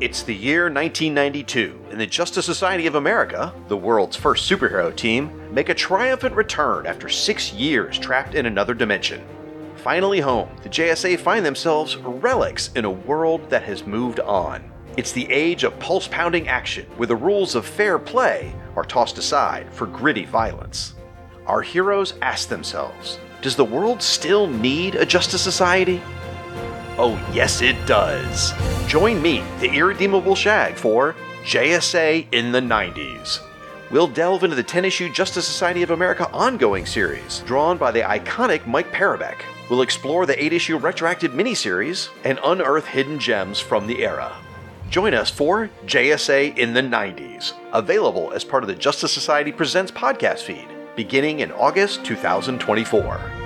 It's the year 1992, and the Justice Society of America, the world's first superhero team, make a triumphant return after 6 years trapped in another dimension. Finally home, the JSA find themselves relics in a world that has moved on. It's the age of pulse-pounding action, where the rules of fair play are tossed aside for gritty violence. Our heroes ask themselves, does the world still need a Justice Society? Oh yes it does! Join me, the irredeemable Shag, for JSA in the 90s. We'll delve into the 10-issue Justice Society of America ongoing series, drawn by the iconic Mike Parobeck. We'll explore the 8-issue retroactive miniseries and unearth hidden gems from the era. Join us for JSA in the 90s, available as part of the Justice Society Presents podcast feed, beginning in August 2024.